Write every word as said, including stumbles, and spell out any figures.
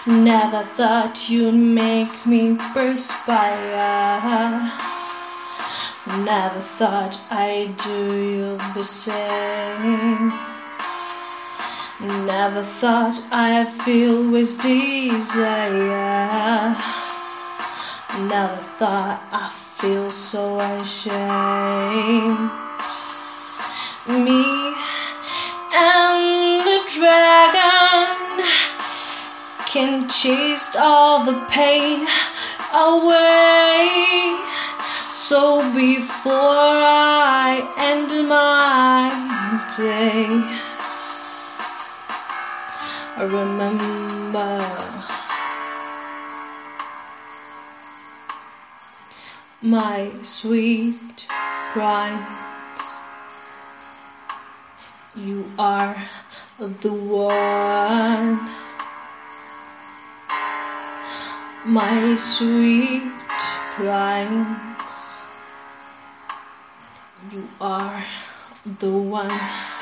Never thought you'd make me perspire. Never thought I'd do you the same. Never thought I'd feel with desire. Never thought I'd feel so ashamed. Me and the dragon can chase all the pain away. So before I end my day, I remember my sweet prince. You are the one, my sweet prince. You are the one.